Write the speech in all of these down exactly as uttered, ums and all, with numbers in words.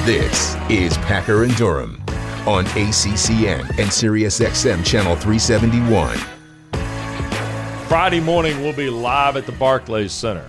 This is Packer and Durham on A C C N and Sirius X M Channel three seventy-one. Friday morning, we'll be live at the Barclays Center,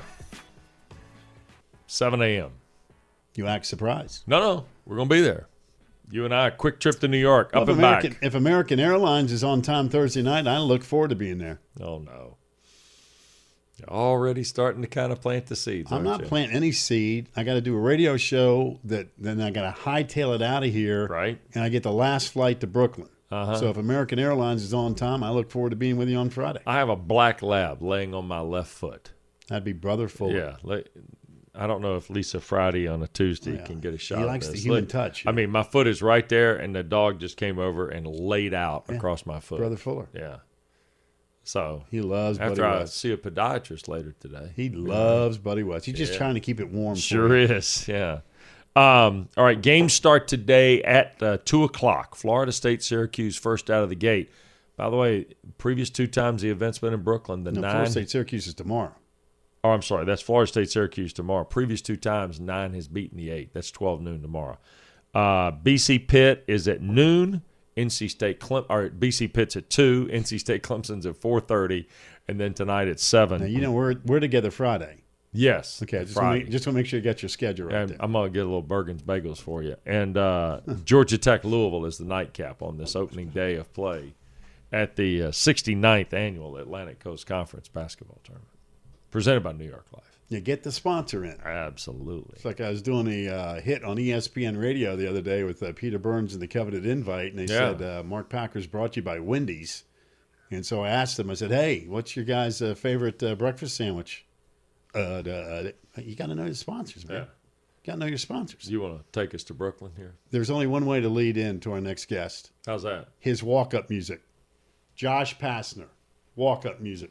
seven a.m. You act surprised. No, no, we're going to be there. You and I, a quick trip to New York, well, up and American, back. If American Airlines is on time Thursday night, I look forward to being there. Oh, no. You're already starting to kind of plant the seeds, I'm not you? planting any seed. I got to do a radio show that then I got to hightail it out of here. Right. And I get the last flight to Brooklyn. Uh-huh. So if American Airlines is on time, I look forward to being with you on Friday. I have a black lab laying on my left foot. That'd be Brother Fuller. Yeah. I don't know if Lisa Friday on a Tuesday Yeah. can get a shot He at likes this. the human Look, touch. I mean, my foot is right there, and the dog just came over and laid out Yeah. across my foot. Brother Fuller. Yeah. So He loves Buddy after I West. see a podiatrist later today. He loves Buddy West. He's just Yeah. trying to keep it warm. Sure for you. is, yeah. Um, all right, games start today at uh, two o'clock. Florida State, Syracuse first out of the gate. By the way, previous two times the event's been in Brooklyn. The No, nine. Florida State Syracuse is tomorrow. Oh, I'm sorry. That's Florida State, Syracuse tomorrow. Previous two times, nine has beaten the eight. That's twelve noon tomorrow. Uh, B C Pitt is at noon. N C State Clem or B C Pitt's at two. N C State Clemson's at four thirty, and then tonight at seven. Now, you know, we're, we're together Friday. Yes. Okay, just Friday. want, to make, just want to make sure you got your schedule right And there. I'm going to get a little Bergen's Bagels for you. And uh, Georgia Tech Louisville is the nightcap on this opening day of play at the uh, sixty-ninth Annual Atlantic Coast Conference Basketball Tournament, presented by New York Life. You get the sponsor in. Absolutely. It's like I was doing a uh, hit on E S P N Radio the other day with uh, Peter Burns and the Coveted Invite, and they Yeah. said, uh, Mark Packer's brought to you by Wendy's. And so I asked them, I said, hey, what's your guys' uh, favorite uh, breakfast sandwich? Uh, uh, you got to know your sponsors, man. Yeah. Got to know your sponsors. You want to take us to Brooklyn here? There's only one way to lead in to our next guest. How's that? His walk-up music. Josh Pastner, walk-up music.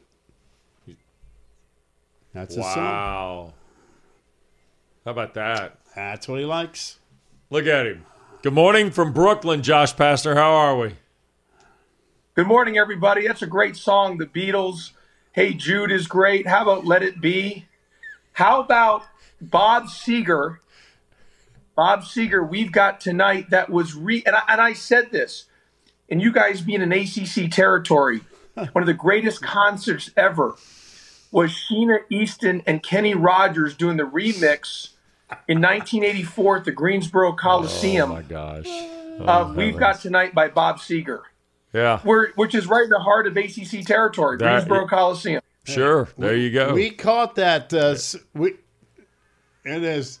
That's his song. Wow. How about that? That's what he likes. Look at him. Good morning from Brooklyn, Josh Pastner. How are we? Good morning, everybody. That's a great song, The Beatles. Hey Jude is great. How about Let It Be? How about Bob Seger? Bob Seger, we've got tonight that was re and I, and I said this, and you guys being in A C C territory, one of the greatest concerts ever was Sheena Easton and Kenny Rogers doing the remix in nineteen eighty-four at the Greensboro Coliseum. Oh, my gosh. Oh, uh, we've heavens. got tonight by Bob Seger. Yeah. We're, which is right in the heart of A C C territory, That- Greensboro Coliseum. Sure. There you go. We caught that. Uh, s- we, it is.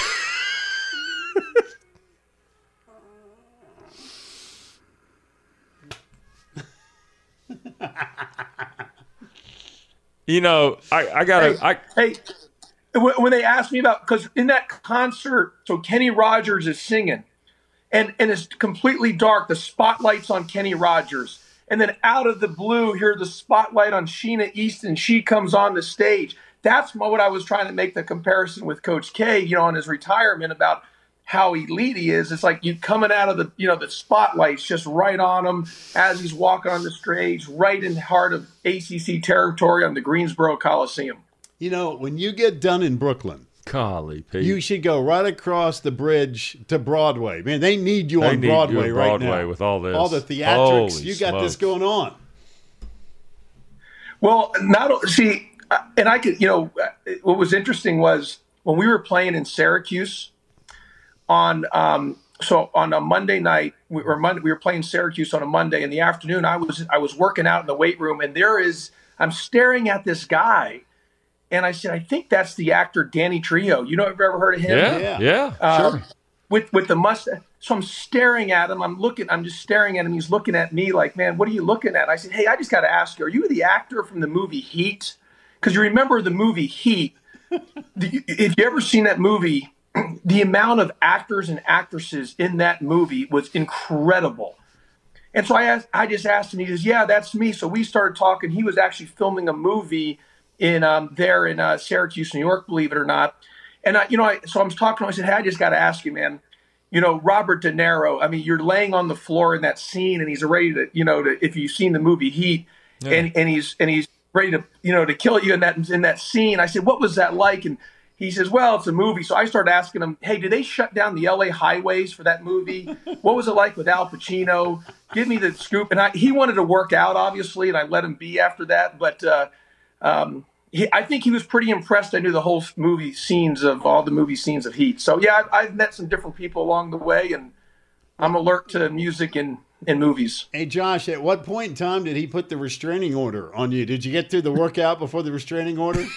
You know, I, I got to. Hey, I hey, when when they asked me about, because in that concert, so Kenny Rogers is singing, and, and it's completely dark. The spotlight's on Kenny Rogers. And then out of the blue, here the spotlight on Sheena Easton. She comes on the stage. That's what I was trying to make the comparison with Coach K, you know, on his retirement about how elite he is. It's like you coming out of the, you know, the spotlight's just right on him as he's walking on the stage, right in the heart of A C C territory on the Greensboro Coliseum. You know, when you get done in Brooklyn, golly, Pete. you should go right across the bridge to Broadway. Man, they need you They on need you Broadway, on right Broadway now. with all this. All the theatrics. Holy you got this smokes. going on. Well, not see, uh, and I could, you know, uh, what was interesting was when we were playing in Syracuse on, um, so on a Monday night, we were Monday, we were playing Syracuse on a Monday in the afternoon. I was I was working out in the weight room, and there is I'm staring at this guy, and I said, I think that's the actor Danny Trejo. You know, have you ever heard of him? Yeah, Yeah. yeah, Um, sure. with with the mustache. So I'm staring at him. I'm looking. I'm just staring at him. He's looking at me like, man, what are you looking at? I said, hey, I just got to ask you, are you the actor from the movie Heat? Because you remember the movie Heat. The, if you ever seen that movie, the amount of actors and actresses in that movie was incredible. And so I asked, I just asked him. He says, yeah, that's me. So we started talking. He was actually filming a movie in um, there in uh, Syracuse, New York, believe it or not. And I, you know, I, so I'm talking to him. I said, hey, I just got to ask you, man. You know, Robert De Niro, I mean, you're laying on the floor in that scene and he's ready to, you know, to, if you've seen the movie Heat, yeah. and, and he's and he's ready to, you know, to kill you in that in that scene. I said, what was that like? And he says, well, it's a movie. So I started asking him, hey, did they shut down the L A highways for that movie? What was it like with Al Pacino? Give me the scoop. And I, he wanted to work out, obviously, and I let him be after that. But uh, um, he, I think he was pretty impressed. I knew the whole movie scenes of all the movie scenes of Heat. So, yeah, I've, I've met some different people along the way, and I'm alert to music and, and movies. Hey, Josh, at what point in time did he put the restraining order on you? Did you get through the workout before the restraining order?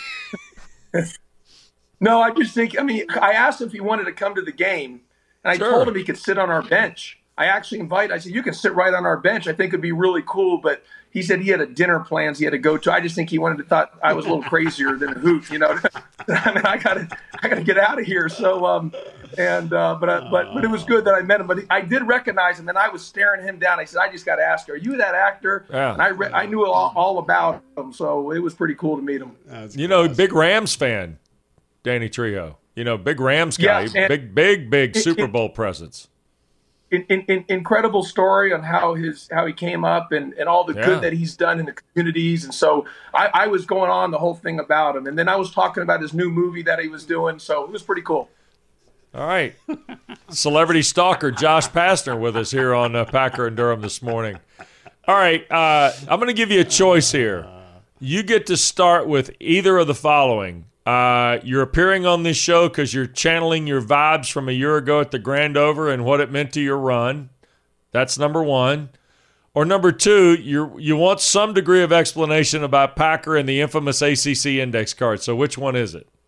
No, I just think, I mean, I asked him if he wanted to come to the game, and I Sure. told him he could sit on our bench. I actually invited, I said, you can sit right on our bench. I think it'd be really cool. But he said he had a dinner plans he had to go to. I just think he wanted to, thought I was a little crazier than a hoot, you know. I mean, I gotta, I gotta get out of here. So, um, and, uh, but, uh, but, but it was good that I met him. But I did recognize him, and I was staring him down. I said, I just got to ask you, are you that actor? Yeah. And I, re- I knew all, all about him. So it was pretty cool to meet him. That's You know, classic. big Rams fan, Danny Trejo. You know, big Rams guy, Yeah, and- big, big, big it- Super it- Bowl presence. In, in, in, incredible story on how his how he came up and, and all the Yeah. good that he's done in the communities. And so I, I was going on the whole thing about him. And then I was talking about his new movie that he was doing. So it was pretty cool. All right. Celebrity stalker Josh Pastner with us here on uh, Packer and Durham this morning. All right. Uh, I'm going to give you a choice here. You get to start with either of the following. Uh, you're appearing on this show because you're channeling your vibes from a year ago at the Grandover and what it meant to your run. That's number one. Or number two, you you want some degree of explanation about Packer and the infamous A C C index card. So which one is it?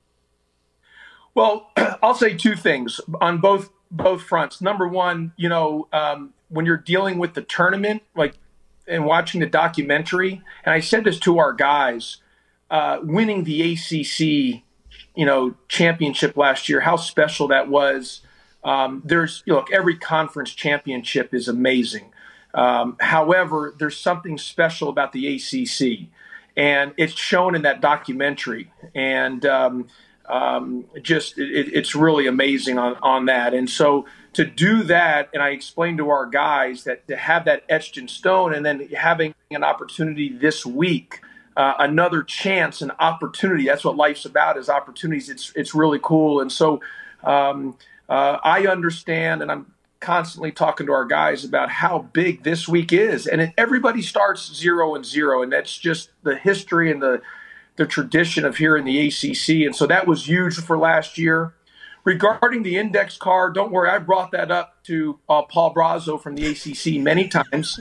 Well, I'll say two things on both both fronts. Number one, you know, um, when you're dealing with the tournament, like and watching the documentary, and I said this to our guys, uh, winning the A C C, you know, championship last year, how special that was. Um, there's, you know, look, every conference championship is amazing. Um, however, there's something special about the A C C, and it's shown in that documentary. And um, um, just it, it's really amazing on, on that. And so to do that, and I explained to our guys that to have that etched in stone, and then having an opportunity this week, uh, another chance, an opportunity. That's what life's about, is opportunities. It's it's really cool. And so um, uh, I understand, and I'm constantly talking to our guys about how big this week is. And it, everybody starts zero and zero, and that's just the history and the the tradition of here in the A C C. And so that was huge for last year. Regarding the index card, don't worry, I brought that up to uh, Paul Brazo from the A C C many times.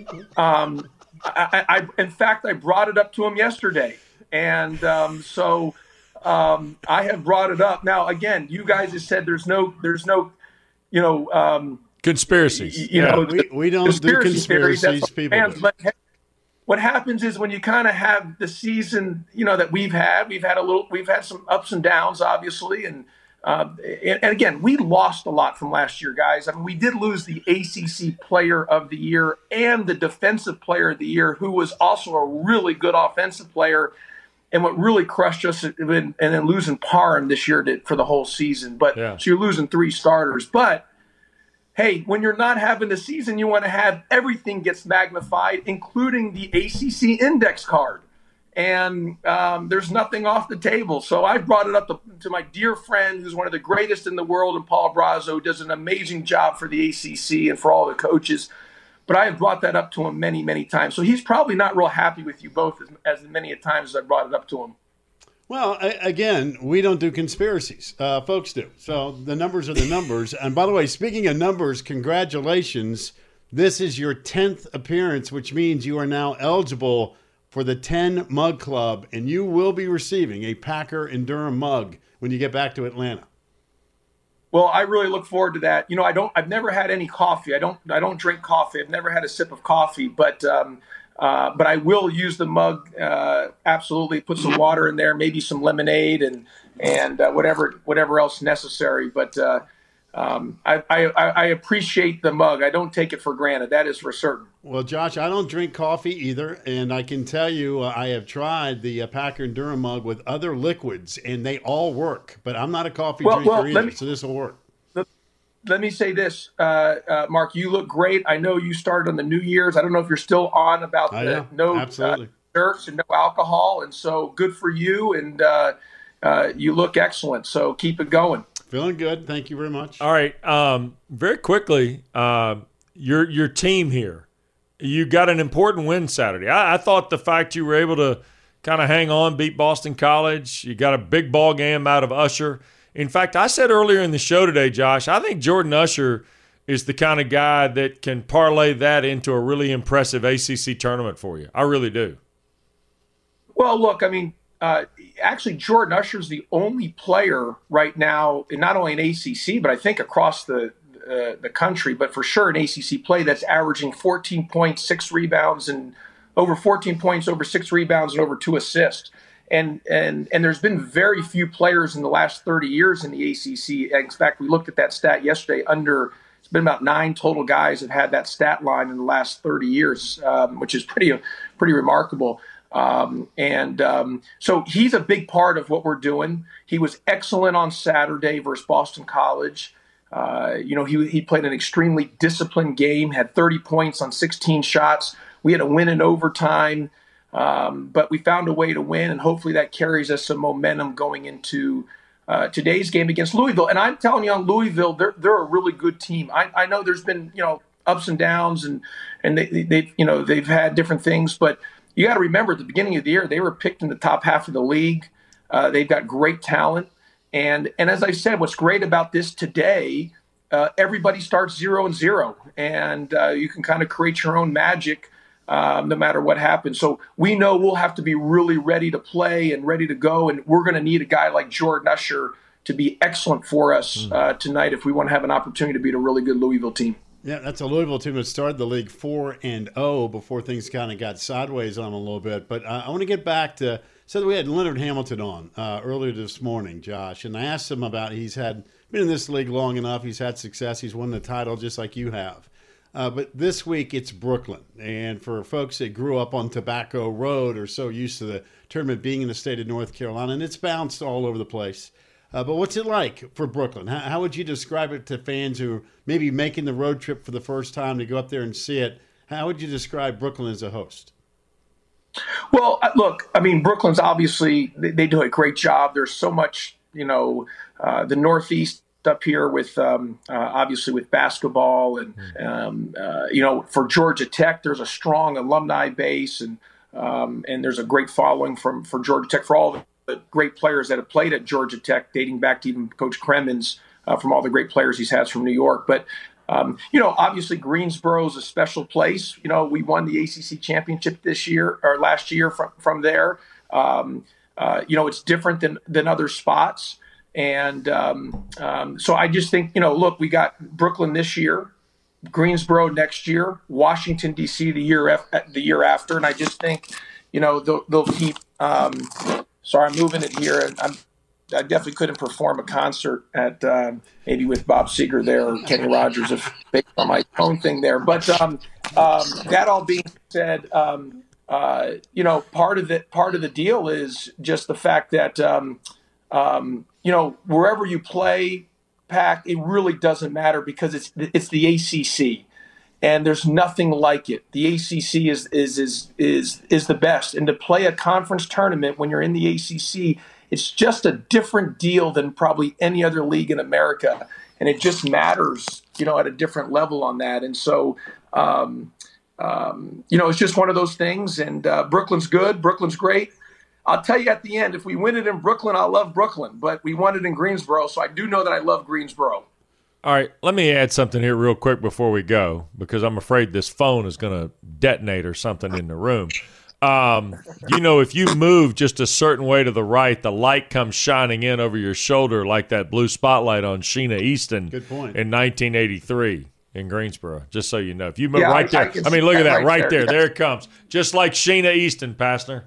Um, I, I, in fact, I brought it up to him yesterday. And um, so um, I have brought it up. Now, again, you guys have said there's no, there's no, you know, um, Conspiracies. you Yeah, know, we, we don't conspiracy do theories, conspiracies. that's People fans, do. but what happens is when you kind of have the season, you know, that we've had, we've had a little, we've had some ups and downs, obviously. And, uh, and, and again, we lost a lot from last year, guys. I mean, we did lose the A C C player of the year and the defensive player of the year, who was also a really good offensive player. And what really crushed us, and then losing Parham this year to, for the whole season. But Yeah. so you're losing three starters. But hey, when you're not having the season, you want to have everything gets magnified, including the A C C index card. And um, there's nothing off the table. So I brought it up to, to my dear friend, who's one of the greatest in the world, and Paul Brazo, who does an amazing job for the A C C and for all the coaches. But I have brought that up to him many, many times. So he's probably not real happy with you both as, as many a times as I brought it up to him. Well, a- again, we don't do conspiracies. Uh, folks do. So the numbers are the numbers. And by the way, speaking of numbers, congratulations. This is your tenth appearance, which means you are now eligible for the ten Mug Club, and you will be receiving a Packer and Durham mug when you get back to Atlanta. Well, I really look forward to that. You know, I don't. I've never had any coffee. I don't. I don't drink coffee. I've never had a sip of coffee. But um, uh, but I will use the mug. Uh, absolutely, put some water in there, maybe some lemonade, and and uh, whatever whatever else necessary. But uh, um, I, I I appreciate the mug. I don't take it for granted. That is for certain. Well, Josh, I don't drink coffee either, and I can tell you uh, I have tried the uh, Packer and Durham mug with other liquids, and they all work. But I'm not a coffee Well, drinker well, let either, me- so this will work. Let me say this, uh, uh, Mark. You look great. I know you started on the New Year's. I don't know if you're still on about I the am. no uh, Absolutely. shirts and no alcohol, and so good for you. And uh, uh, you look excellent. So keep it going. Feeling good. Thank you very much. All right. Um, very quickly, uh, your your team here, you got an important win Saturday. I, I thought the fact you were able to kind of hang on, beat Boston College, you got a big ball game out of Usher. In fact, I said earlier in the show today, Josh, I think Jordan Usher is the kind of guy that can parlay that into a really impressive A C C tournament for you. I really do. Well, look, I mean, uh, actually, Jordan Usher's the only player right now, not only in A C C, but I think across the uh, the country, but for sure in A C C play, that's averaging fourteen points, six rebounds, and over fourteen points, over six rebounds, and over two assists. And and and there's been very few players in the last thirty years in the A C C. In fact, we looked at that stat yesterday. Under it's been about nine total guys have had that stat line in the last thirty years, um, which is pretty pretty remarkable. Um, and um, so he's a big part of what we're doing. He was excellent on Saturday versus Boston College. Uh, you know, he he played an extremely disciplined game, had thirty points on sixteen shots. We had a win in overtime, um, but we found a way to win, and hopefully that carries us some momentum going into uh, today's game against Louisville. And I'm telling you, on Louisville, they're they're a really good team. I, I know there's been you know ups and downs, and and they they you know they've had different things, but you got to remember at the beginning of the year, they were picked in the top half of the league. Uh, they've got great talent. And and as I said, what's great about this today, uh, everybody starts zero and zero. And uh, you can kind of create your own magic um, no matter what happens. So we know we'll have to be really ready to play and ready to go. And we're going to need a guy like Jordan Usher to be excellent for us uh, tonight if we want to have an opportunity to beat a really good Louisville team. Yeah, that's a Louisville team that started the league four and oh before things kind of got sideways on them a little bit. But uh, I want to get back to so we had Leonard Hamilton on uh, earlier this morning, Josh, and I asked him about he's had been in this league long enough. He's had success. He's won the title just like you have. Uh, but this week it's Brooklyn, and for folks that grew up on Tobacco Road or so used to the tournament being in the state of North Carolina, and it's bounced all over the place. Uh, but what's it like for Brooklyn? How, how would you describe it to fans who are maybe making the road trip for the first time to go up there and see it? How would you describe Brooklyn as a host? Well, look, I mean, Brooklyn's obviously, they, they do a great job. There's so much, you know, uh, the Northeast up here with, um, uh, obviously with basketball and, um, uh, you know, for Georgia Tech, there's a strong alumni base and, um, and there's a great following from, for Georgia Tech for all the the great players that have played at Georgia Tech, dating back to even Coach Kremens, uh, from all the great players he's had from New York. But, um, you know, obviously Greensboro is a special place. You know, we won the A C C championship this year or last year from, from there. Um, uh, you know, it's different than, than other spots. And um, um, so I just think, you know, look, we got Brooklyn this year, Greensboro next year, Washington, D C the year, af- the year after. And I just think, you know, they'll, they'll keep um, – Sorry, I'm moving it here. I'm, I definitely couldn't perform a concert at um, maybe with Bob Seger there or Kenny Rogers if based on my own thing there. But um, um, that all being said, um, uh, you know, part of the part of the deal is just the fact that um, um, you know wherever you play, Pac, it really doesn't matter because it's it's the A C C. And there's nothing like it. The A C C is is is is is the best. And to play a conference tournament when you're in the A C C, it's just a different deal than probably any other league in America. And it just matters, you know, at a different level on that. And so, um, um, you know, it's just one of those things. And uh, Brooklyn's good. Brooklyn's great. I'll tell you at the end, if we win it in Brooklyn, I love Brooklyn. But we won it in Greensboro, so I do know that I love Greensboro. All right, let me add something here real quick before we go, because I'm afraid this phone is going to detonate or something in the room. Um, you know, if you move just a certain way to the right, the light comes shining in over your shoulder like that blue spotlight on Sheena Easton Good point. in nineteen eighty-three in Greensboro, just so you know. If you move Yeah, right I- I there, can I, mean, see look at that that right right there, there. yeah. There it comes, just like Sheena Easton, Pastner.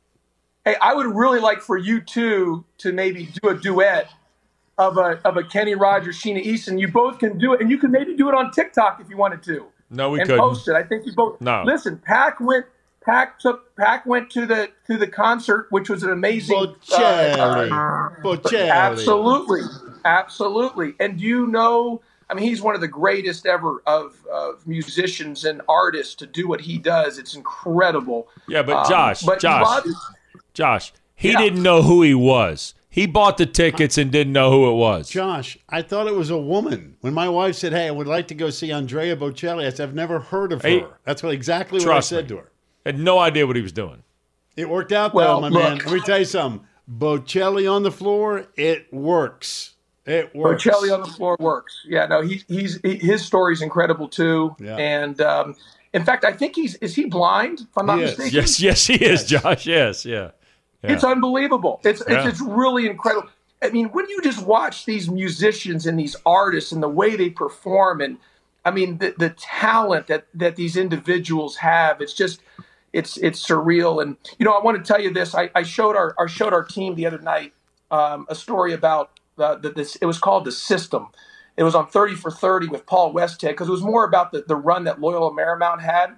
Hey, I would really like for you two to maybe do a duet of a of a Kenny Rogers, Sheena Easton. You both can do it, and you can maybe do it on TikTok if you wanted to. No, we and couldn't. post it. I think you both. No. Listen, Pac went. Pac took. Pac went to the to the concert, which was an amazing. Bocelli. uh, Bocelli. Absolutely, absolutely. And you know, I mean, he's one of the greatest ever of, of musicians and artists to do what he does. It's incredible. Yeah, but Um, Josh, but Josh, Rob- Josh, he Yeah. didn't know who he was. He bought the tickets and didn't know who it was. Josh, I thought it was a woman. When my wife said, hey, I would like to go see Andrea Bocelli, I said, I've never heard of her. Hey, That's what exactly what I trust said me. to her. Had no idea what he was doing. It worked out, Well, though, my look. man. Let me tell you something. Bocelli on the floor, it works. It works. Bocelli on the floor works. Yeah, no, he, he's he, his story's incredible too. Yeah. And um, in fact, I think he's is he blind? If I'm not He is. mistaken. Yes, yes, he is, Josh. Yes, yeah. yeah. It's unbelievable. It's, Yeah. it's it's really incredible. I mean, when you just watch these musicians and these artists and the way they perform, and I mean the the talent that that these individuals have, it's just it's it's surreal. And you know, I want to tell you this. I, I showed our, our showed our team the other night um, a story about uh, the, this. It was called The System. It was on thirty for thirty with Paul Westhead, because it was more about the, the run that Loyola Marymount had.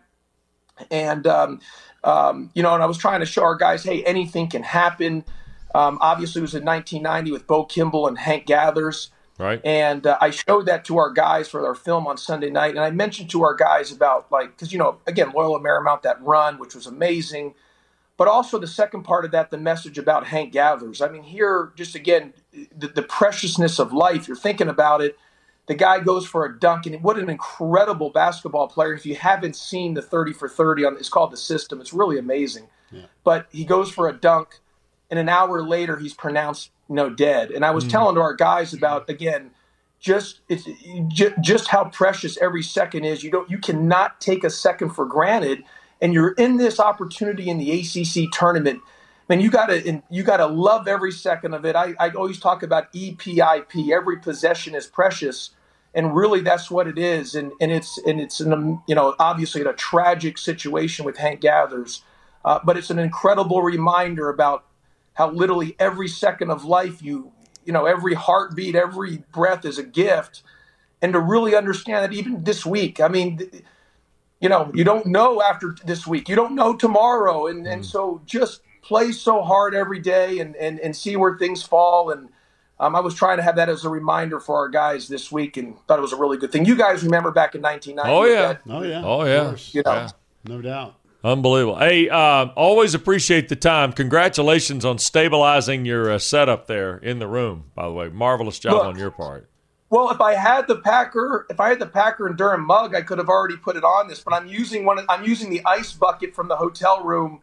And, um, um, you know, and I was trying to show our guys, hey, anything can happen. Um, obviously, it was in nineteen ninety with Bo Kimball and Hank Gathers. Right. And uh, I showed that to our guys for our film on Sunday night. And I mentioned to our guys about, like, because, you know, again, Loyola Marymount, that run, which was amazing. But also the second part of that, the message about Hank Gathers. I mean, here, just again, the, the preciousness of life. You're thinking about it. The guy goes for a dunk, and what an incredible basketball player. If you haven't seen the thirty for thirty, on it's called The System. It's really amazing. Yeah. But he goes for a dunk, and an hour later, he's pronounced, you know, dead. And I was mm. telling to our guys about, again, just it's just, just how precious every second is. You don't, you cannot take a second for granted. And you're in this opportunity in the A C C tournament. Man, you gotta you gotta love every second of it. I, I always talk about E P I P. Every possession is precious, and really that's what it is. And and it's and it's an, you know, obviously a tragic situation with Hank Gathers, uh, but it's an incredible reminder about how literally every second of life, you you know, every heartbeat, every breath is a gift, and to really understand that even this week. I mean. Th- You know, you don't know after this week. You don't know tomorrow. And, and so just play so hard every day and, and, and see where things fall. And um, I was trying to have that as a reminder for our guys this week, and thought it was a really good thing. You guys remember back in nineteen ninety? Oh, yeah. That, Oh, yeah. Oh, yeah. you know, yeah. No doubt. Unbelievable. Hey, uh, always appreciate the time. Congratulations on stabilizing your uh, setup there in the room, by the way. Marvelous job Look, on your part. Well, if I had the Packer, if I had the Packer and Durham mug, I could have already put it on this. But I'm using one. I'm using the ice bucket from the hotel room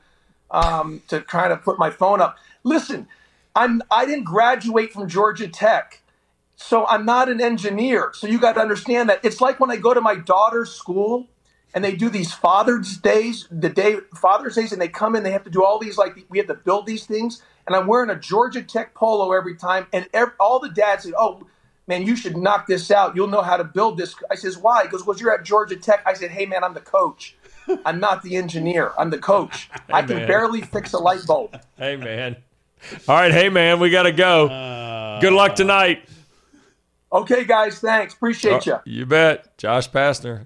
um, to kind of put my phone up. Listen, I'm. I didn't graduate from Georgia Tech, so I'm not an engineer. So you got to understand that it's like when I go to my daughter's school and they do these Father's Days, the day Father's Days, and they come in, they have to do all these, like we have to build these things, and I'm wearing a Georgia Tech polo every time, and every, all the dads say, "Oh, man, you should knock this out. You'll know how to build this." I says, "Why?" He goes, "Well, you're at Georgia Tech." I said, "Hey, man, I'm the coach. I'm not the engineer. I'm the coach. Hey, I can man. barely fix a light bulb." Hey, man. All right, hey, man, we got to go. Uh, Good luck tonight. Okay, guys, thanks. Appreciate you. Uh, you bet. Josh Pastner.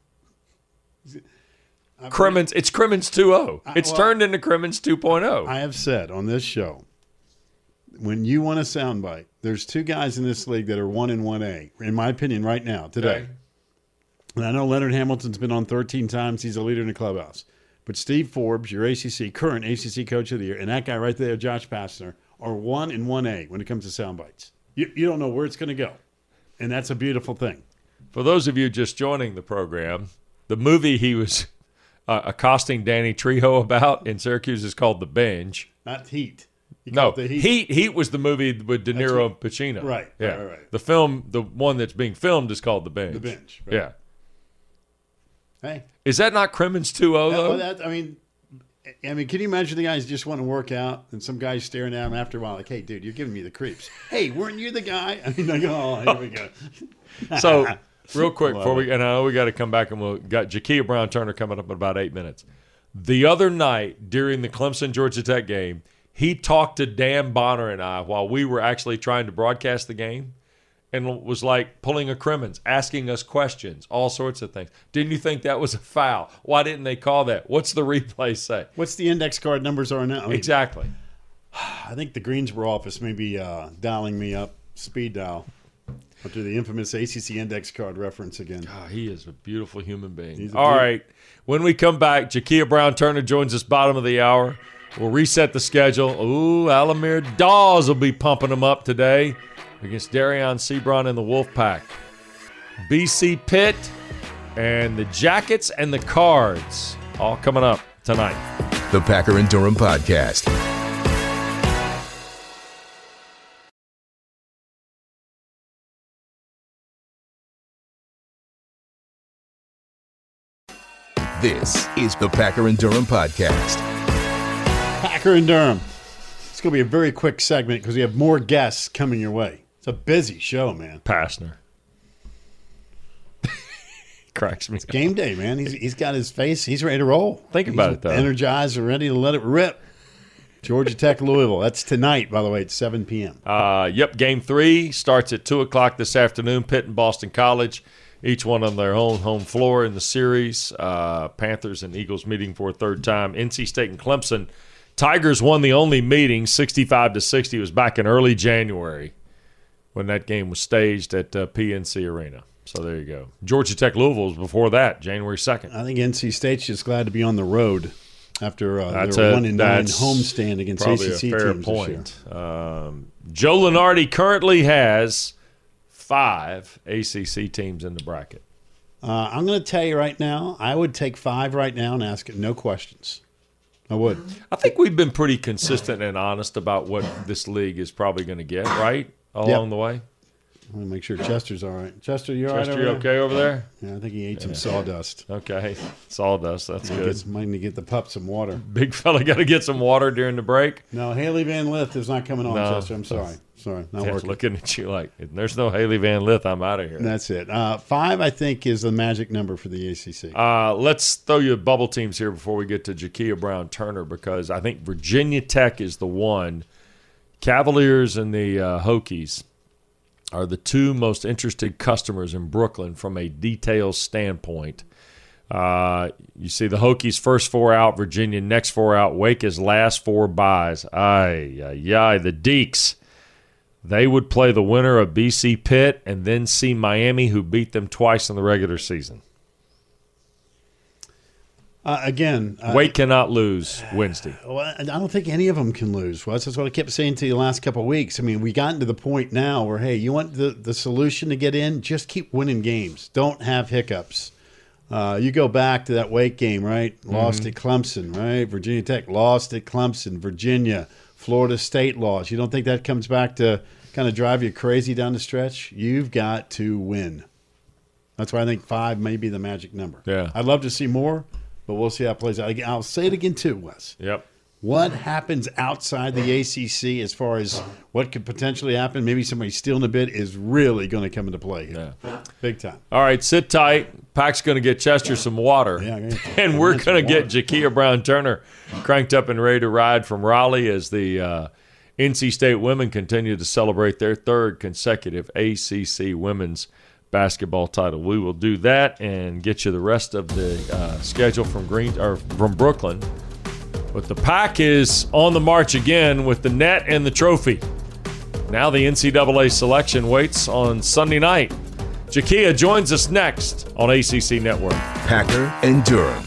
Crimmins, it's Crimmins two oh. It's well, turned into Crimmins two point oh. I have said on this show, when you want a soundbite, there's two guys in this league that are one in one A, in my opinion, right now, today. Okay. And I know Leonard Hamilton's been on thirteen times. He's a leader in the clubhouse. But Steve Forbes, your A C C, current A C C Coach of the Year, and that guy right there, Josh Pastner, are one in one A when it comes to sound bites. You, you don't know where it's going to go. And that's a beautiful thing. For those of you just joining the program, the movie he was uh, accosting Danny Trejo about in Syracuse is called The Binge. Not Heat. You No, the Heat. Heat. Heat was the movie with De Niro and Pacino. Right, Yeah. right, right, right. The film, the one that's being filmed is called The Binge. The Binge, right. Yeah. Hey. Is that not Crimmins two oh, That- though? well, that, I mean, I mean, can you imagine the guys just want to work out and some guys staring at them after a while like, "Hey, dude, you're giving me the creeps. Hey, weren't you the guy?" I mean, like, oh, here we go. So, real quick, Love before it. we, and I know we got to come back, and we'll got Jakia Brown Turner coming up in about eight minutes. The other night during the Clemson Georgia Tech game, he talked to Dan Bonner and I while we were actually trying to broadcast the game, and was like pulling a Crimmins, asking us questions, all sorts of things. Didn't you think that was a foul? Why didn't they call that? What's the replay say? What's the index card numbers are now? I mean, Exactly. I think the Greensboro office may be uh, dialing me up, speed dial, up to the infamous A C C index card reference again. Oh, he is a beautiful human being. He's a All beaut. right. When we come back, Jakia Brown Turner joins us bottom of the hour. We'll reset the schedule. Ooh, Alamir Dawes will be pumping them up today against Darion Sebron and the Wolfpack. B C Pitt and the Jackets and the Cards all coming up tonight. The Packer and Durham Podcast. This is the Packer and Durham Podcast. Packer and Durham. It's going to be a very quick segment because we have more guests coming your way. It's a busy show, man. Pastner. Cracks me. It's game day, man. He's He's got his face. He's ready to roll. Think about he's it, though. Energized and ready to let it rip. Georgia Tech, Louisville. That's tonight, by the way, at seven p.m. Uh, yep, game three starts at two o'clock this afternoon. Pitt and Boston College, each one on their own home floor in the series. Uh, Panthers and Eagles meeting for a third time. N C State and Clemson. Tigers won the only meeting, sixty-five to sixty. It was back in early January when that game was staged at uh, P N C Arena. So there you go. Georgia Tech Louisville was before that, January second. I think N C State's just glad to be on the road after uh, That's their a- one and nine that's homestand against A Probably C C a fair teams this year. point. Um, Joe Lunardi currently has five A C C teams in the bracket. Uh, I'm going to tell you right now, I would take five right now and ask it no questions. I would. I think we've been pretty consistent and honest about what this league is probably going to get, right, along Yep. the way. I want to make sure Chester's all right. Chester, you all right? Chester, over you there? okay over there? Yeah, I think he ate some sawdust. Okay. Sawdust, that's He good. gets, might need to get the pup some water. Big fella got to get some water during the break. No, Haley Van Lith is not coming on, No. Chester. I'm sorry. Sorry, not Yeah, working. looking at you like, there's no Haley Van Lith, I'm out of here. That's it. Uh, five, I think, is the magic number for the A C C. Uh, let's throw you bubble teams here before we get to Jakia Brown-Turner, because I think Virginia Tech is the one. Cavaliers and the uh, Hokies are the two most interested customers in Brooklyn from a details standpoint. Uh, you see the Hokies first four out, Virginia next four out, Wake is last four buys. Ay, ay, ay, the Deeks. They would play the winner of B C Pitt and then see Miami, who beat them twice in the regular season. Uh, again, uh, Wake cannot lose Wednesday. well, I don't think any of them can lose, Wes. That's what I kept saying to you the last couple of weeks. I mean, we gotten to the point now where, hey, you want the, the solution to get in? Just keep winning games. Don't have hiccups. Uh, you go back to that Wake game, right? Lost Mm-hmm. at Clemson, right? Virginia Tech lost at Clemson. Virginia, Florida State lost. You don't think that comes back to kind of drive you crazy down the stretch? You've got to win. That's why I think five may be the magic number. Yeah. I'd love to see more, but we'll see how it plays out. I'll say it again too, Wes. Yep. What happens outside the A C C as far as what could potentially happen? Maybe somebody stealing a bit is really going to come into play here. Yeah. Big time. All right, sit tight. Pac's going to get Chester some water. Yeah, I'm gonna- and we're I'm gonna going to get get Jakia Brown-Turner cranked up and ready to ride from Raleigh as the uh, N C State women continue to celebrate their third consecutive A C C women's basketball title. We will do that and get you the rest of the uh, schedule from Green or from Brooklyn. But the Pack is on the march again with the net and the trophy. Now the N C double A selection waits on Sunday night. Jakia joins us next on A C C Network. Packer and Durham.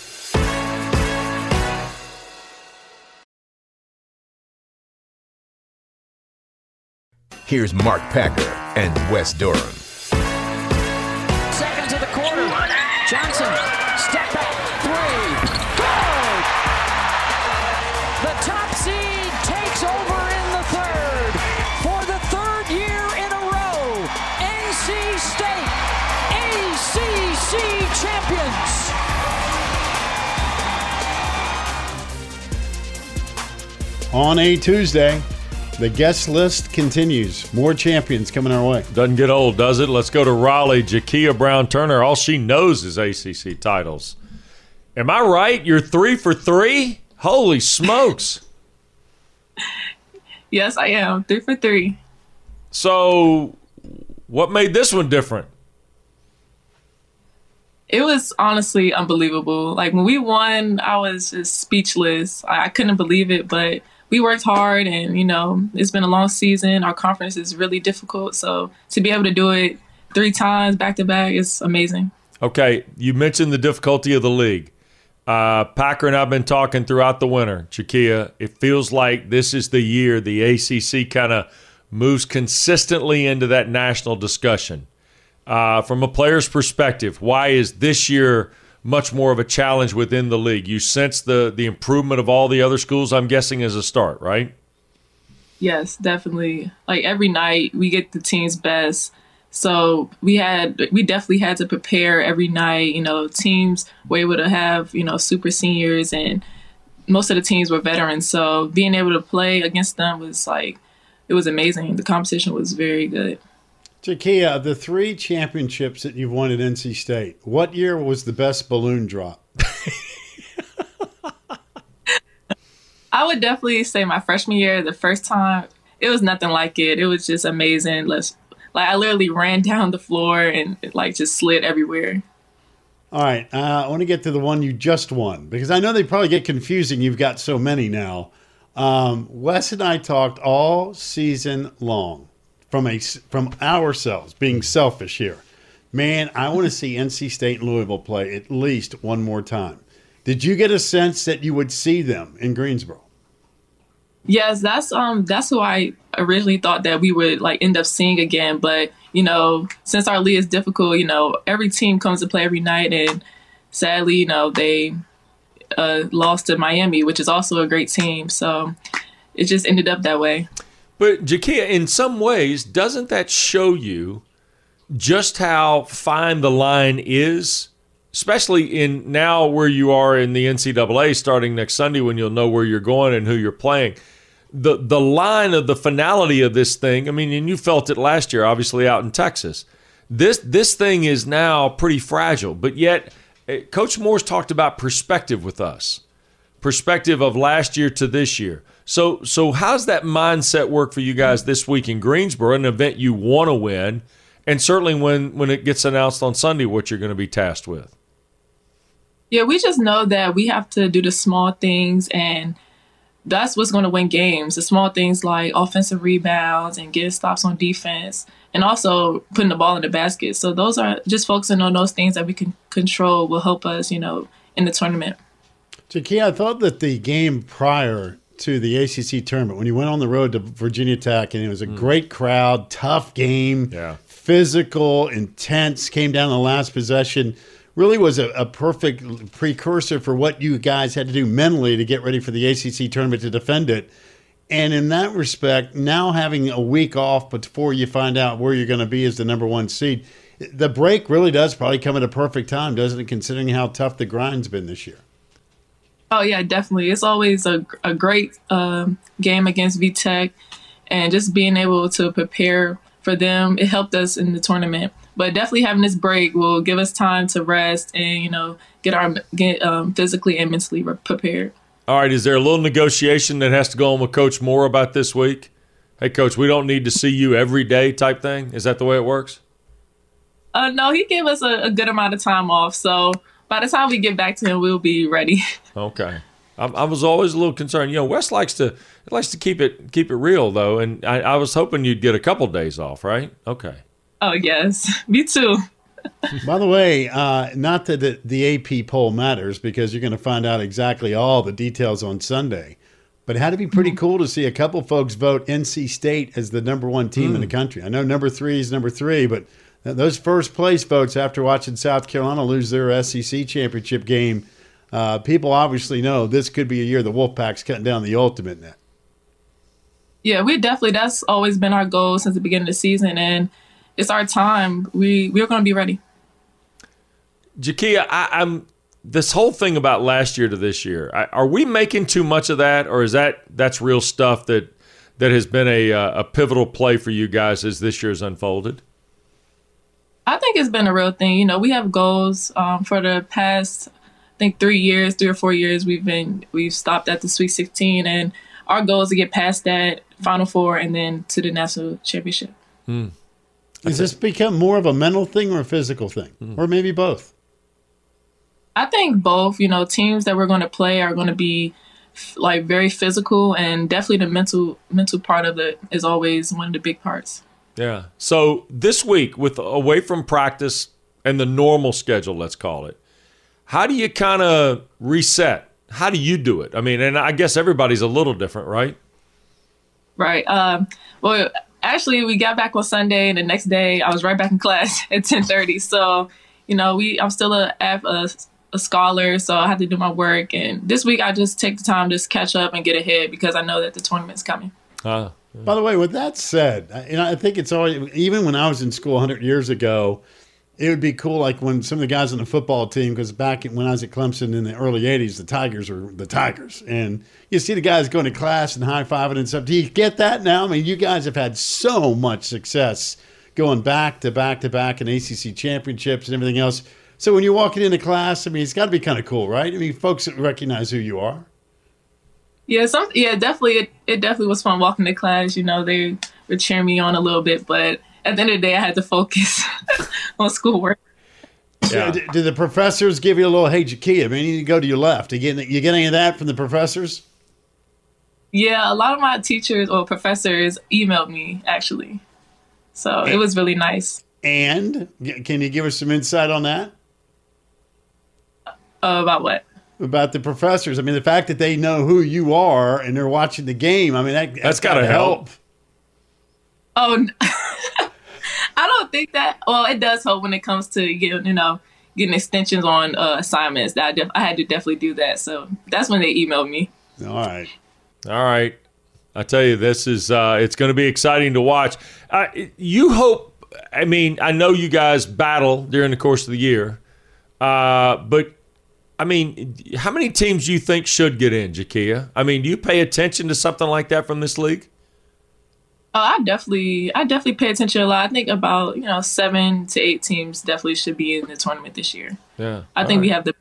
Here's Mark Packer and Wes Durham. Seconds of the quarter. Johnson, step back, three, good! The top seed takes over in the third. For the third year in a row, N C State, A C C champions. On a Tuesday, the guest list continues. More champions coming our way. Doesn't get old, does it? Let's go to Raleigh. Jakia Brown-Turner, all she knows is A C C titles. Am I right? You're three for three? Holy smokes. Yes, I am. Three for three. So what made this one different? It was honestly unbelievable. Like when we won, I was just speechless. I, I couldn't believe it, but we worked hard and, you know, it's been a long season. Our conference is really difficult. So to be able to do it three times back to back is amazing. Okay, you mentioned the difficulty of the league. Uh, Packer and I have been talking throughout the winter, Jakia. It feels like this is the year the A C C kind of moves consistently into that national discussion. Uh, from a player's perspective, why is this year much more of a challenge within the league? You sense the, the improvement of all the other schools, I'm guessing, as a start, right? Yes, definitely. Like every night we get the team's best. So we had, we definitely had to prepare every night. You know, teams were able to have, you know, super seniors, and most of the teams were veterans. So being able to play against them was like, it was amazing. The competition was very good. Jakia, the three championships that you've won at N C State, what year was the best balloon drop? I would definitely say my freshman year, the first time, it was nothing like it. It was just amazing. Let's, like I literally ran down the floor and it, like just slid everywhere. All right. Uh, I want to get to the one you just won because I know they probably get confusing. You've got so many now. Um, Wes and I talked all season long from a from ourselves, being selfish here. Man, I want to see N C State and Louisville play at least one more time. Did you get a sense that you would see them in Greensboro? Yes, that's um that's who I originally thought that we would like end up seeing again. But, you know, since our league is difficult, you know, every team comes to play every night, and sadly, you know, they uh, lost to Miami, which is also a great team. So it just ended up that way. But Jakia, in some ways, doesn't that show you just how fine the line is? Especially in now where you are in the N C double A starting next Sunday when you'll know where you're going and who you're playing. The the line of the finality of this thing, I mean, and you felt it last year, obviously, out in Texas. This this thing is now pretty fragile, but yet Coach Moore's talked about perspective with us, perspective of last year to this year. So, so how's that mindset work for you guys this week in Greensboro, an event you want to win, and certainly when, when it gets announced on Sunday what you're going to be tasked with? Yeah, we just know that we have to do the small things, and that's what's going to win games. The small things like offensive rebounds and getting stops on defense, and also putting the ball in the basket. So those are just focusing on those things that we can control will help us, you know, in the tournament. Jakia, I thought that the game prior to the A C C tournament, when you went on the road to Virginia Tech, and it was a mm. great crowd, tough game, yeah. physical, intense, came down the last possession, really was a, a perfect precursor for what you guys had to do mentally to get ready for the A C C tournament to defend it. And in that respect, now having a week off before you find out where you're going to be as the number one seed, the break really does probably come at a perfect time, doesn't it, considering how tough the grind's been this year? Oh, yeah, definitely. It's always a, a great um, game against V Tech, and just being able to prepare for them, it helped us in the tournament. But definitely having this break will give us time to rest and, you know, get our get um, physically and mentally prepared. All right, is there a little negotiation that has to go on with Coach Moore about this week? Hey, Coach, we don't need to see you every day type thing? Is that the way it works? Uh, no, he gave us a, a good amount of time off. So by the time we get back to him, we'll be ready. Okay. I, I was always a little concerned. You know, Wes likes to likes to keep it keep it real, though, and I, I was hoping you'd get a couple days off, right? Okay. Oh, yes. Me too. By the way, uh, not that the, the A P poll matters because you're going to find out exactly all the details on Sunday, but it had to be pretty cool to see a couple folks vote N C State as the number one team mm. in the country. I know number three is number three, but those first place votes after watching South Carolina lose their S E C championship game, uh, people obviously know this could be a year the Wolfpack's cutting down the ultimate net. Yeah, we definitely, that's always been our goal since the beginning of the season, and it's our time. We we're going to be ready. Jakia, I, I'm this whole thing about last year to this year. I, are we making too much of that, or is that that's real stuff that that has been a a pivotal play for you guys as this year's unfolded? I think it's been a real thing. You know, we have goals um, for the past, I think three years, three or four years. We've been we've stopped at the Sweet sixteen, and our goal is to get past that Final Four and then to the national championship. Hmm. Has this become more of a mental thing or a physical thing, mm. or maybe both? I think both. You know, teams that we're going to play are going to be like very physical, and definitely the mental mental part of it is always one of the big parts. Yeah. So this week, with away from practice and the normal schedule, let's call it, How do you kind of reset? How do you do it? I mean, and I guess everybody's a little different, right? Right. Um, well, actually, we got back on Sunday, and the next day I was right back in class at ten thirty. So, you know, we I'm still a, a, a scholar, so I had to do my work. And this week I just take the time to just catch up and get ahead because I know that the tournament's coming. Uh, By the way, with that said, I- you know, I think it's always, even when I was in school one hundred years ago, it would be cool, like when some of the guys on the football team, because back when I was at Clemson in the early eighties, the Tigers were the Tigers. And you see the guys going to class and high-fiving and stuff. Do you get that now? I mean, you guys have had so much success going back to back to back in A C C championships and everything else. So when you're walking into class, I mean, it's got to be kind of cool, right? I mean, folks recognize who you are. Yeah, some yeah, definitely. It, it definitely was fun walking to class. You know, they would cheer me on a little bit, but at the end of the day, I had to focus on schoolwork. Yeah. Do, do the professors give you a little, hey, Jakia, man, you need to go to your left? You get, you get any of that from the professors? Yeah, a lot of my teachers or professors emailed me, actually. So it was really nice. And can you give us some insight on that? Uh, about what? About the professors. I mean, the fact that they know who you are and they're watching the game, I mean, that, that's, That's got gotta to help. help. Oh, I don't think that. Well, it does help when it comes to getting, you know, getting extensions on uh, assignments. That I, def- I had to definitely do that. So that's when they emailed me. All right. All right. I tell you, this is uh, it's going to be exciting to watch. Uh, you hope. I mean, I know you guys battle during the course of the year, uh, but I mean, how many teams do you think should get in, Jakia? I mean, do you pay attention to something like that from this league? Oh, I definitely, I definitely pay attention a lot. I think about, you know, seven to eight teams definitely should be in the tournament this year. Yeah, I think we have the.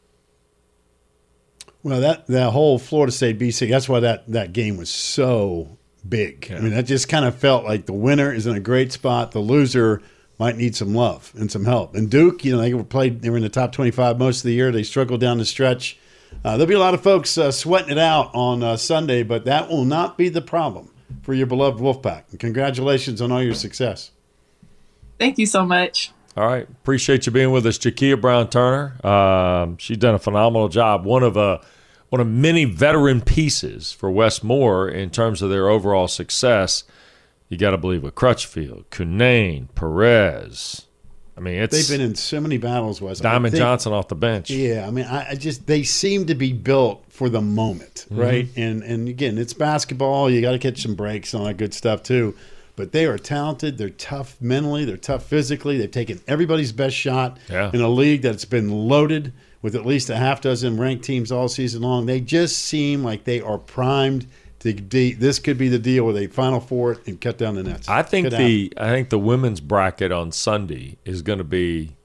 Well, that, that whole Florida State B C, that's why that, that game was so big. Yeah. I mean, that just kind of felt like the winner is in a great spot. The loser might need some love and some help. And Duke, you know, they were played. They were in the top twenty-five most of the year. They struggled down the stretch. Uh, there'll be a lot of folks uh, sweating it out on uh, Sunday, but that will not be the problem for your beloved Wolfpack. And congratulations on all your success. Thank you so much. All right. Appreciate you being with us, Jakia Brown-Turner. Um, she's done a phenomenal job. One of a one of many veteran pieces for West Moore in terms of their overall success. You got to believe with Crutchfield, Cunane, Perez. I mean, it's They've been in so many battles, Wes. I Diamond think- Johnson off the bench. Yeah, I mean, I, I just they seem to be built for the moment, Mm-hmm. right? And and again, it's basketball. You got to catch some breaks and all that good stuff too. But they are talented. They're tough mentally. They're tough physically. They've taken everybody's best shot Yeah. in a league that's been loaded with at least a half dozen ranked teams all season long. They just seem like they are primed to. De- this could be the deal where they Final Four it and cut down the nets. I think Could the I think the women's bracket on Sunday is going to be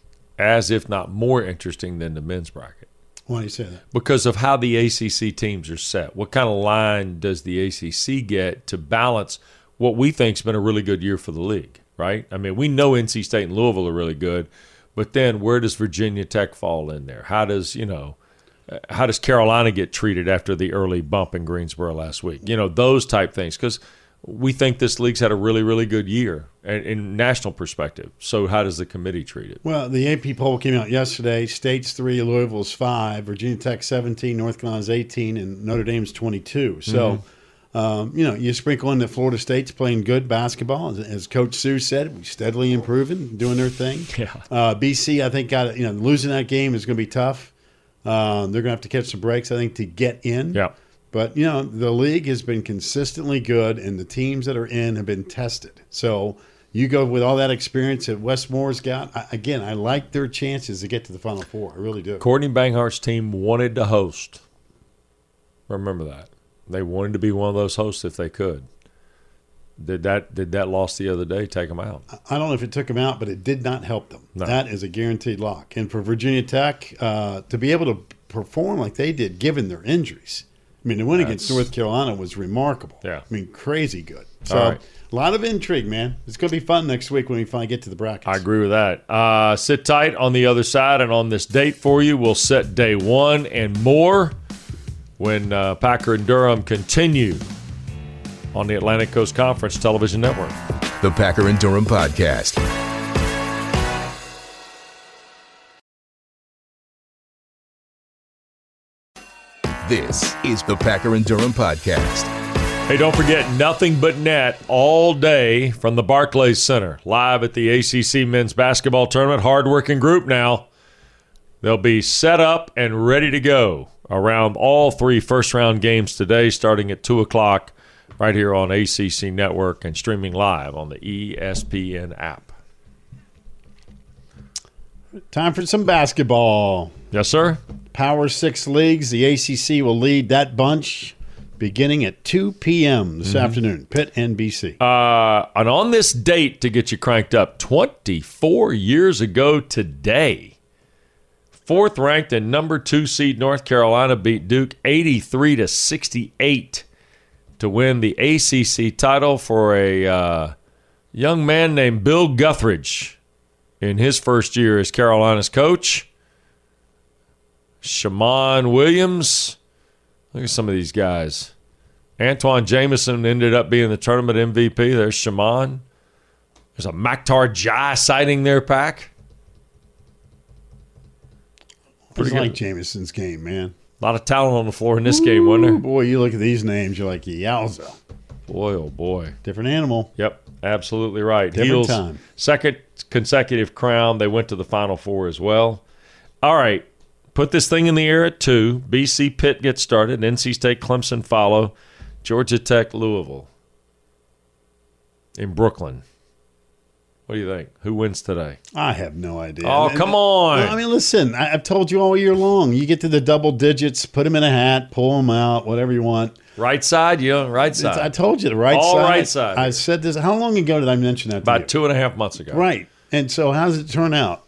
as if not more interesting than the men's bracket Why do you say that? because of how the A C C teams are set. What kind of line does the A C C get to balance what we think's been a really good year for the league, right? I mean, we know N C State and Louisville are really good, but then where does Virginia Tech fall in there? How does, you know, how does Carolina get treated after the early bump in Greensboro last week? You know, those type things, because we think this league's had a really, really good year in, in national perspective. So how does the committee treat it? Well, the A P poll came out yesterday. State's three, Louisville's five, Virginia Tech seventeen, North Carolina's eighteen, and Notre Dame's twenty-two. So, Mm-hmm. um, you know, you sprinkle in that Florida State's playing good basketball. As, as Coach Sue said, we steadily improving, doing their thing. Yeah. Uh, B C, I think, got you know, losing that game is going to be tough. Um, they're going to have to catch some breaks, I think, to get in. Yeah. But, you know, the league has been consistently good, and the teams that are in have been tested. So you go with all that experience that West Moore's got. I, again, I like their chances to get to the Final Four. I really do. Courtney Banghart's team wanted to host. Remember that. They wanted to be one of those hosts if they could. Did that did that loss the other day take them out? I don't know if it took them out, but it did not help them. No. That is a guaranteed lock. And for Virginia Tech, uh, to be able to perform like they did, given their injuries, I mean, the win against That's- North Carolina was remarkable. Yeah. I mean, crazy good. So, All right. a lot of intrigue, man. It's going to be fun next week when we finally get to the brackets. I agree with that. Uh, sit tight on the other side, and on this date for you, we'll set day one and more when uh, Packer and Durham continue on the Atlantic Coast Conference Television Network. The Packer and Durham Podcast. This is the Packer and Durham Podcast. Hey, don't forget, Nothing But Net all day from the Barclays Center, live at the A C C Men's Basketball Tournament. Hard-working group now. They'll be set up and ready to go around all three first-round games today, starting at two o'clock right here on A C C Network and streaming live on the E S P N app. Time for some basketball. Yes, sir. Power Six leagues. The A C C will lead that bunch beginning at two p.m. this mm-hmm. afternoon. Pitt and B C. Uh, and on this date to get you cranked up, twenty-four years ago today, fourth ranked and number two seed North Carolina beat Duke eighty-three to sixty-eight to win the A C C title for a uh, young man named Bill Guthridge in his first year as Carolina's coach. Shammond Williams. Look at some of these guys. Antoine Jameson ended up being the tournament M V P. There's Shammond. There's a Maktar Jai sighting their pack. Pretty good. Like Jameson's game, man. A lot of talent on the floor in this Ooh, game, wasn't there? Boy, you look at these names, you're like, yowza. Boy, oh boy. Different animal. Yep, absolutely right. Different Heels, time. Second consecutive crown. They went to the Final Four as well. All right. Put this thing in the air at two. B C Pitt gets started. N C State, Clemson follow. Georgia Tech, Louisville. In Brooklyn. What do you think? Who wins today? I have no idea. Oh, and, come on. I mean, listen, I, I've told you all year long. You get to the double digits, put them in a hat, pull them out, whatever you want. Right side, you know, right side. It's, I told you, the right all side. All right side. I said this. How long ago did I mention that to About you? two and a half months ago. Right. And so how does it turn out?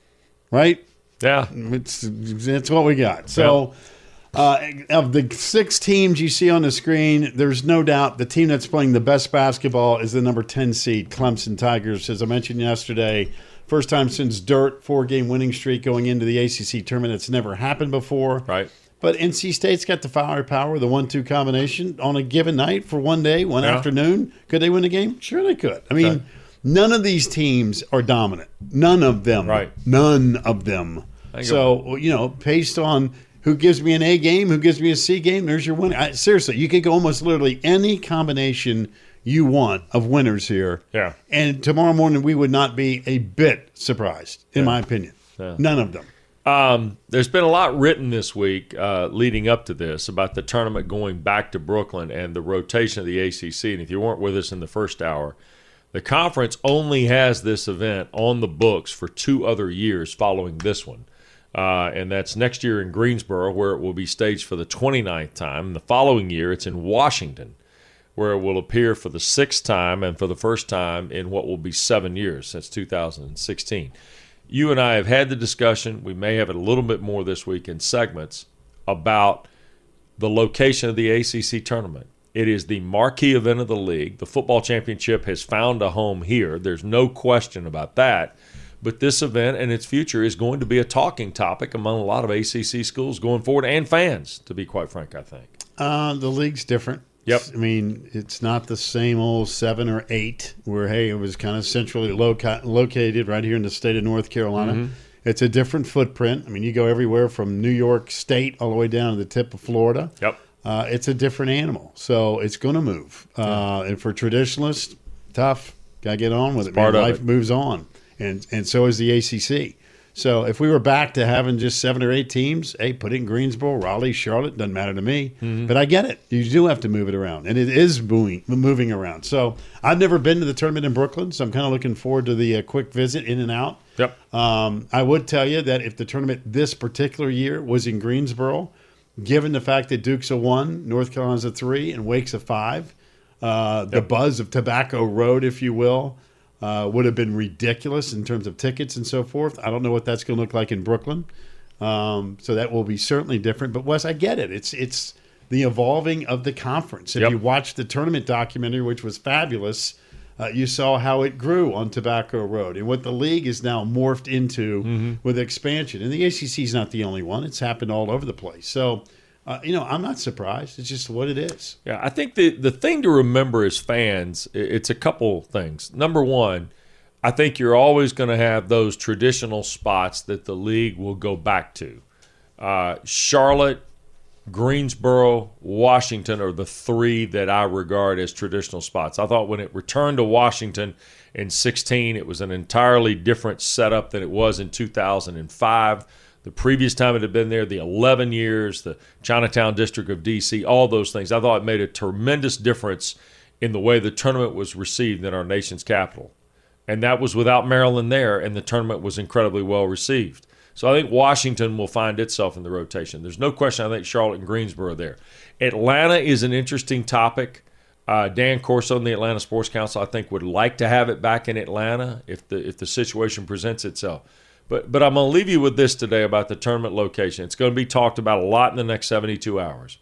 Right? Yeah. It's, it's what we got. So uh, of the six teams you see on the screen, there's no doubt the team that's playing the best basketball is the number ten seed, Clemson Tigers. As I mentioned yesterday, first time since Dirt, four-game winning streak going into the A C C tournament. It's never happened before. Right. But N C State's got the firepower, the one two combination on a given night for one day, one yeah. afternoon. Could they win the game? Sure they could. I mean, okay. None of these teams are dominant. None of them. Right. None of them. So, you know, based on who gives me an A game, who gives me a C game, there's your winner. I, seriously, you could go almost literally any combination you want of winners here. Yeah. And tomorrow morning we would not be a bit surprised, in yeah. my opinion. Yeah. None of them. Um, there's been a lot written this week uh, leading up to this about the tournament going back to Brooklyn and the rotation of the A C C. And if you weren't with us in the first hour, the conference only has this event on the books for two other years following this one. Uh, and that's next year in Greensboro, where it will be staged for the twenty-ninth time. And the following year, it's in Washington, where it will appear for the sixth time and for the first time in what will be seven years, since two thousand sixteen. You and I have had the discussion. We may have it a little bit more this week in segments about the location of the A C C tournament. It is the marquee event of the league. The football championship has found a home here. There's no question about that. But this event and its future is going to be a talking topic among a lot of A C C schools going forward and fans, to be quite frank, I think. Uh, the league's different. Yep. I mean, it's not the same old seven or eight where, hey, it was kind of centrally loca- located right here in the state of North Carolina. Mm-hmm. It's a different footprint. I mean, you go everywhere from New York State all the way down to the tip of Florida. Yep. Uh, it's a different animal. So it's going to move. Uh, yeah. And for traditionalists, tough. Got to get on with it. Part Man. of Life it. moves on. And and so is the A C C. So if we were back to having just seven or eight teams, hey, put it in Greensboro, Raleigh, Charlotte, doesn't matter to me. Mm-hmm. But I get it. You do have to move it around, and it is moving, moving around. So I've never been to the tournament in Brooklyn, so I'm kind of looking forward to the uh, quick visit in and out. Yep. Um, I would tell you that if the tournament this particular year was in Greensboro, given the fact that Duke's a one, North Carolina's a three, and Wake's a five, uh, the yep. buzz of Tobacco Road, if you will, Uh, would have been ridiculous in terms of tickets and so forth. I don't know what that's going to look like in Brooklyn. Um, so that will be certainly different. But, Wes, I get it. It's it's the evolving of the conference. If yep. you watched the tournament documentary, which was fabulous, uh, you saw how it grew on Tobacco Road and what the league is now morphed into mm-hmm. with expansion. And the A C C is not the only one. It's happened all over the place. So, Uh, you know, I'm not surprised. It's just what it is. Yeah, I think the, the thing to remember as fans, it's a couple things. Number one, I think you're always going to have those traditional spots that the league will go back to. Uh, Charlotte Greensboro, Washington are the three that I regard as traditional spots. I thought when it returned to Washington in sixteen, it was an entirely different setup than it was in two thousand five. The previous time it had been there, the eleven years, the Chinatown District of D C, all those things. I thought it made a tremendous difference in the way the tournament was received in our nation's capital. And that was without Maryland there, and the tournament was incredibly well received. So I think Washington will find itself in the rotation. There's no question I think Charlotte and Greensboro are there. Atlanta is an interesting topic. Uh, Dan Corso and the Atlanta Sports Council, I think, would like to have it back in Atlanta if the if the situation presents itself. But but I'm going to leave you with this today about the tournament location. It's going to be talked about a lot in the next seventy-two hours.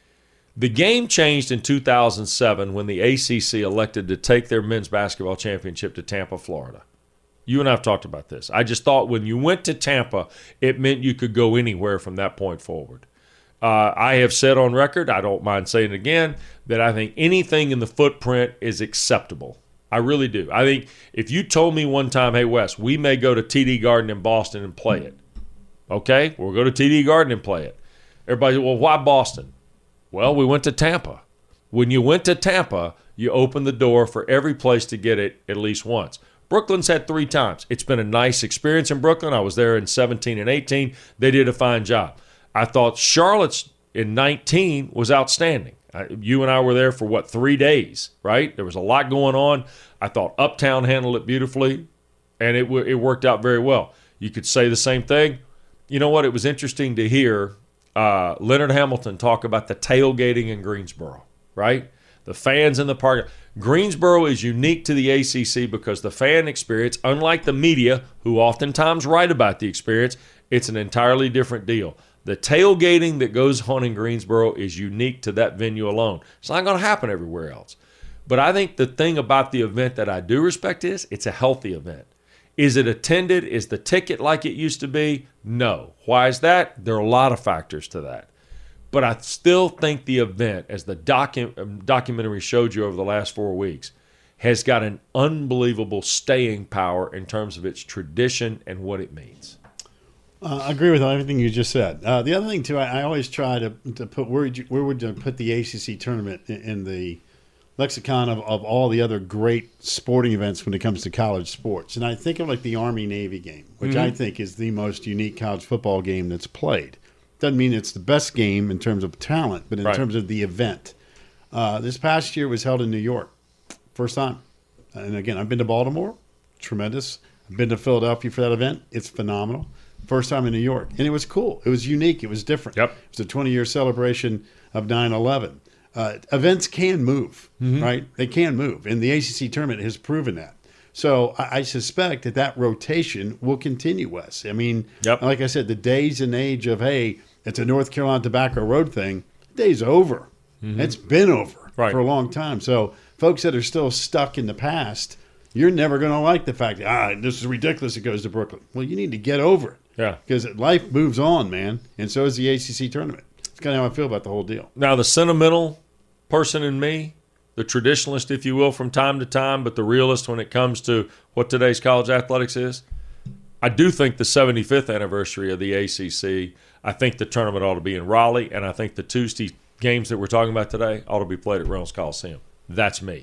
The game changed in two thousand seven when the A C C elected to take their men's basketball championship to Tampa, Florida. You and I have talked about this. I just thought when you went to Tampa, it meant you could go anywhere from that point forward. Uh, I have said on record, I don't mind saying it again, that I think anything in the footprint is acceptable. I really do. I think if you told me one time, hey, Wes, we may go to T D Garden in Boston and play it. Okay, we'll go to T D Garden and play it. Everybody, well, why Boston? Well, we went to Tampa. When you went to Tampa, you opened the door for every place to get it at least once. Brooklyn's had three times. It's been a nice experience in Brooklyn. I was there in seventeen and eighteen. They did a fine job. I thought Charlotte's in nineteen was outstanding. You and I were there for, what, three days, right? There was a lot going on. I thought Uptown handled it beautifully, and it w- it worked out very well. You could say the same thing. You know what? It was interesting to hear uh, Leonard Hamilton talk about the tailgating in Greensboro, right? The fans in the park. Greensboro is unique to the A C C because the fan experience, unlike the media, who oftentimes write about the experience, it's an entirely different deal. The tailgating that goes on in Greensboro is unique to that venue alone. It's not going to happen everywhere else. But I think the thing about the event that I do respect is it's a healthy event. Is it attended? Is the ticket like it used to be? No. Why is that? There are a lot of factors to that. But I still think the event, as the docu- documentary showed you over the last four weeks, has got an unbelievable staying power in terms of its tradition and what it means. Uh, I agree with everything you just said. Uh, the other thing, too, I, I always try to, to put where would, you, where would you put the A C C tournament in, in the lexicon of, of all the other great sporting events when it comes to college sports. And I think of like the Army-Navy game, which mm-hmm. I think is the most unique college football game that's played. Doesn't mean it's the best game in terms of talent, but in right. terms of the event. Uh, this past year was held in New York. First time. And again, I've been to Baltimore. Tremendous. I've been to Philadelphia for that event. It's phenomenal. First time in New York. And it was cool. It was unique. It was different. Yep. It was a twenty-year celebration of nine eleven. Uh, events can move, mm-hmm. right? They can move. And the A C C tournament has proven that. So I, I suspect that that rotation will continue, Wes. I mean, yep. like I said, the days and age of, hey, it's a North Carolina Tobacco Road thing, the day's over. Mm-hmm. It's been over right. for a long time. So folks that are still stuck in the past, you're never going to like the fact that, ah, this is ridiculous, it goes to Brooklyn. Well, you need to get over it. Yeah. Because life moves on, man. And so is the A C C tournament. It's kind of how I feel about the whole deal. Now, the sentimental person in me, the traditionalist, if you will, from time to time, but the realist when it comes to what today's college athletics is, I do think the seventy-fifth anniversary of the A C C, I think the tournament ought to be in Raleigh, and I think the Tuesday games that we're talking about today ought to be played at Reynolds Coliseum. That's me.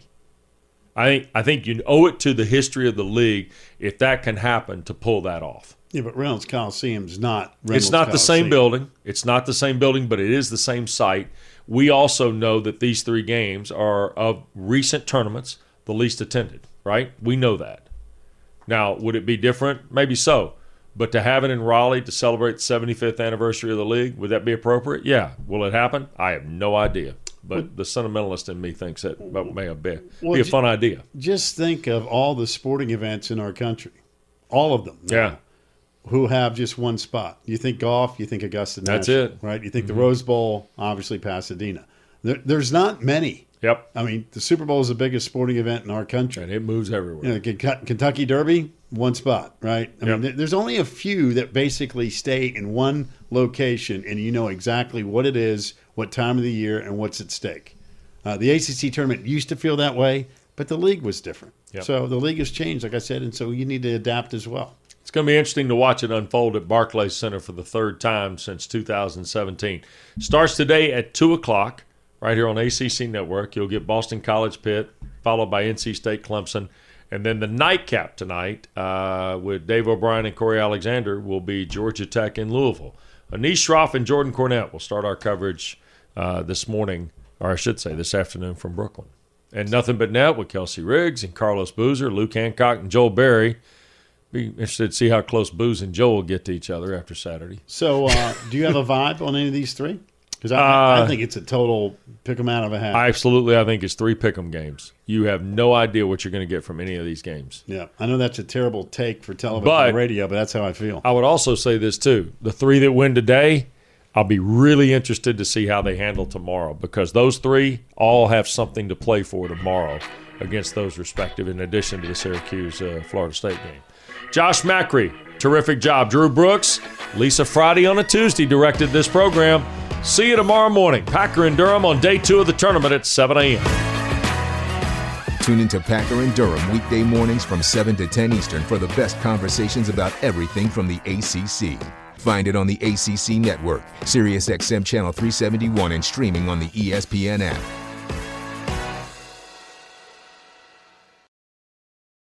I think I think you owe it to the history of the league, if that can happen, to pull that off. Yeah, but Reynolds Coliseum is not Reynolds It's not Coliseum. the same building. It's not the same building, but it is the same site. We also know that these three games are, of recent tournaments, the least attended, right? We know that. Now, would it be different? Maybe so. But to have it in Raleigh to celebrate the seventy-fifth anniversary of the league, would that be appropriate? Yeah. Will it happen? I have no idea. But well, the sentimentalist in me thinks that may have been well, be a fun idea. Just think of all the sporting events in our country. All of them. Now, yeah. Who have just one spot. You think golf, you think Augusta National. That's it. Right? You think mm-hmm. the Rose Bowl, obviously Pasadena. There, there's not many. Yep. I mean, the Super Bowl is the biggest sporting event in our country. And it moves everywhere. You know, the Kentucky Derby, one spot, right? I yep. mean, there's only a few that basically stay in one location, and you know exactly what it is, what time of the year, and what's at stake. Uh, the A C C tournament used to feel that way, but the league was different. Yep. So the league has changed, like I said, and so you need to adapt as well. It's going to be interesting to watch it unfold at Barclays Center for the third time since two thousand seventeen. Starts today at two o'clock right here on A C C Network. You'll get Boston College Pitt, followed by N C State Clemson. And then the nightcap tonight uh, with Dave O'Brien and Corey Alexander will be Georgia Tech in Louisville. Anish Shroff and Jordan Cornette will start our coverage uh, this morning, or I should say this afternoon from Brooklyn. And Nothing But Net with Kelsey Riggs and Carlos Boozer, Luke Hancock, and Joel Berry. Be interested to see how close Booze and Joel get to each other after Saturday. So uh, do you have a vibe on any of these three? Because I, uh, I think it's a total pick 'em out of a hat. I absolutely, I think it's three pick 'em games. You have no idea what you're going to get from any of these games. Yeah, I know that's a terrible take for television But and radio, but that's how I feel. I would also say this too. The three that win today, I'll be really interested to see how they handle tomorrow, because those three all have something to play for tomorrow against those respective, in addition to the Syracuse-Florida uh, State game. Josh Macri, terrific job. Drew Brooks, Lisa Friday on a Tuesday directed this program. See you tomorrow morning. Packer and Durham on day two of the tournament at seven a.m. Tune into Packer and Durham weekday mornings from seven to ten Eastern for the best conversations about everything from the A C C. Find it on the A C C Network, Sirius X M Channel three seventy-one, and streaming on the E S P N app.